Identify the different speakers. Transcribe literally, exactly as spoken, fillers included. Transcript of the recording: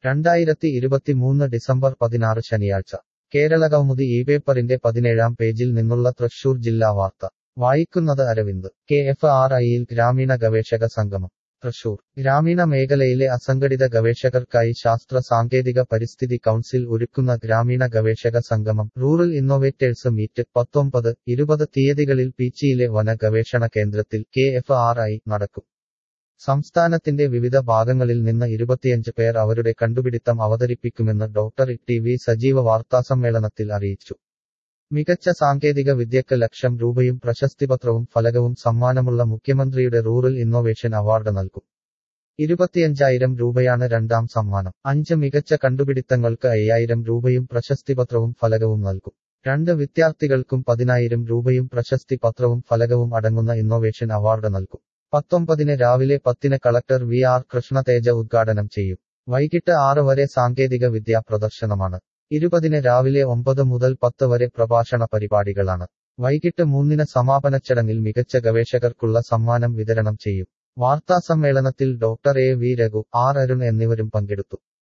Speaker 1: രണ്ടായിരത്തി ഇരുപത്തിമൂന്ന് ഡിസംബർ പതിനാറ് ശനിയാഴ്ച കേരളകൗമുദി ഈ പേപ്പറിന്റെ പതിനേഴാം പേജിൽ നിന്നുള്ള തൃശൂർ ജില്ലാ വാർത്ത വായിക്കുന്നത് അരവിന്ദ്. കെ എഫ് ആർ ഐയിൽ ഗ്രാമീണ ഗവേഷക സംഗമം. തൃശൂർ. ഗ്രാമീണ മേഖലയിലെ അസംഘടിത ഗവേഷകർക്കായി ശാസ്ത്ര സാങ്കേതിക പരിസ്ഥിതി കൗൺസിൽ ഒരുക്കുന്ന ഗ്രാമീണ ഗവേഷക സംഗമം റൂറൽ ഇന്നോവേറ്റേഴ്സ് മീറ്റ് പത്തൊമ്പത്, ഇരുപത് തീയതികളിൽ പീച്ചിയിലെ വന ഗവേഷണ കേന്ദ്രത്തിൽ കെ എഫ് ആർ ഐ നടക്കും. സംസ്ഥാനത്തിന്റെ വിവിധ ഭാഗങ്ങളിൽ നിന്ന് ഇരുപത്തിയഞ്ച് പേർ അവരുടെ കണ്ടുപിടിത്തം അവതരിപ്പിക്കുമെന്ന് ഡോക്ടർ ടി വി സജീവ വാർത്താസമ്മേളനത്തിൽ അറിയിച്ചു. മികച്ച സാങ്കേതിക വിദ്യക്ക് ലക്ഷം രൂപയും പ്രശസ്തിപത്രവും ഫലകവും സമ്മാനമുള്ള മുഖ്യമന്ത്രിയുടെ റൂറൽ ഇന്നോവേഷൻ അവാർഡ് നൽകും. ഇരുപത്തിയഞ്ചായിരം രൂപയാണ് രണ്ടാം സമ്മാനം. അഞ്ച് മികച്ച കണ്ടുപിടിത്തങ്ങൾക്ക് അയ്യായിരം രൂപയും പ്രശസ്തിപത്രവും ഫലകവും നൽകും. രണ്ട് വിദ്യാർത്ഥികൾക്കും പതിനായിരം രൂപയും പ്രശസ്തി പത്രവും ഫലകവും അടങ്ങുന്ന ഇന്നോവേഷൻ അവാർഡ് നൽകും. പത്തൊമ്പതിന് രാവിലെ പത്തിന് കളക്ടർ വി ആർ കൃഷ്ണതേജ ഉദ്ഘാടനം ചെയ്യും. വൈകിട്ട് ആറ് വരെ സാങ്കേതിക വിദ്യാ പ്രദർശനമാണ്. ഇരുപതിന് രാവിലെ ഒമ്പത് മുതൽ പത്ത് വരെ പ്രഭാഷണ പരിപാടികളാണ്. വൈകിട്ട് മൂന്നിന് സമാപന ചടങ്ങിൽ മികച്ച ഗവേഷകർക്കുള്ള സമ്മാനം വിതരണം ചെയ്യും. വാർത്താസമ്മേളനത്തിൽ doctor A V Raghu, R Arun എന്നിവരും പങ്കെടുത്തു.